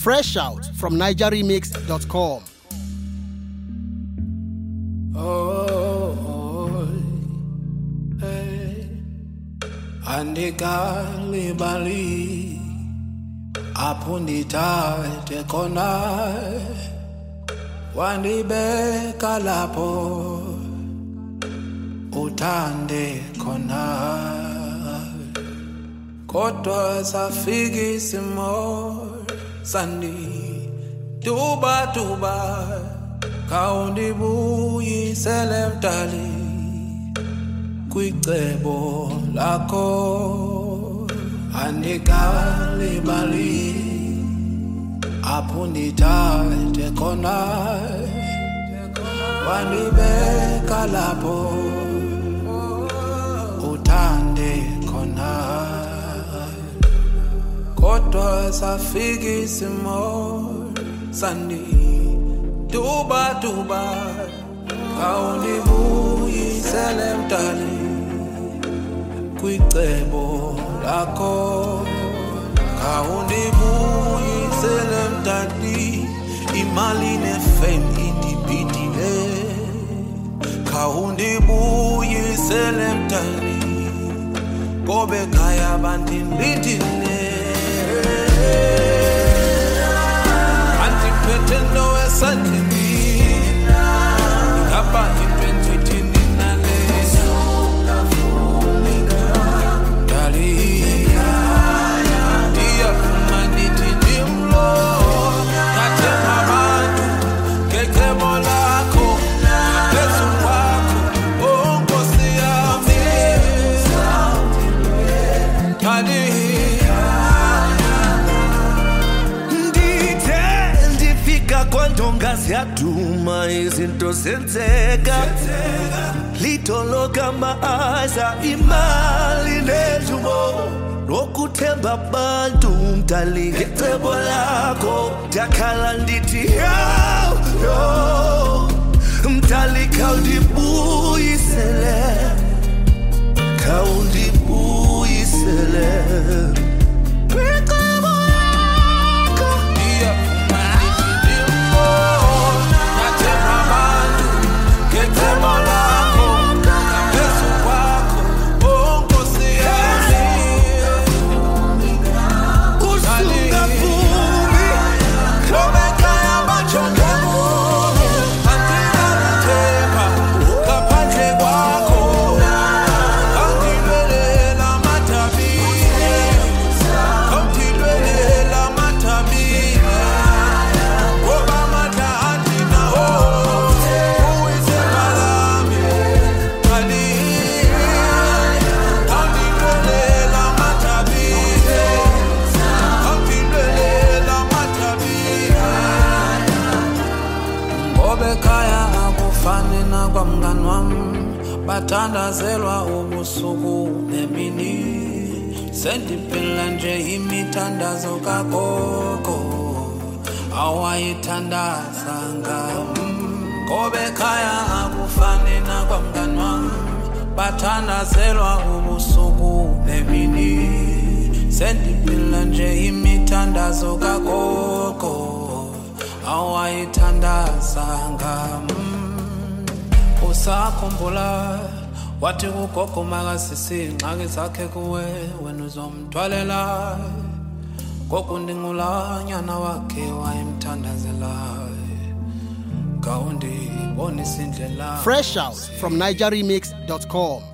Fresh out from NigerRemix.com. Andikali bali apundita tekona wandibeka lapho uthande khona kodwa safika isimo sandi duba kawundibuyisele mdali kwicebo lakho andikali bali apundita tekona wandibeka lapho uthande khona kodwa safika isimo sandi duba kawundibuyisele mdali kwicebo lakho kawundibuyisele mdali imali nefame indibhidile kawundibuyisele mdali kobe khaya bandindindile andiphethe no esandleni ngapha intwenthethini Yaduma izinto zenzeka litoloka maaza imali nejumo lokuthemba abantu mdali ngecebo lakho dakhala ndithi yo mdali khawundibuyisele bathandazelwa ubusuku nemini sendiphila nje imithandazo kagogo awayithandaza ngoba ekhaya akufani nakwamngani wami bathandazelwa ubusuku nemini sendiphila nje imithandazo kagogo awayithandaza usakhumbula wathi ugogo makasisi ingxaki zakhe kuwe wena uzomthwalela gogo ndingulanyana wakhe wayemthandazela kawundibonisa indlela Fresh out from NigerRemix.com.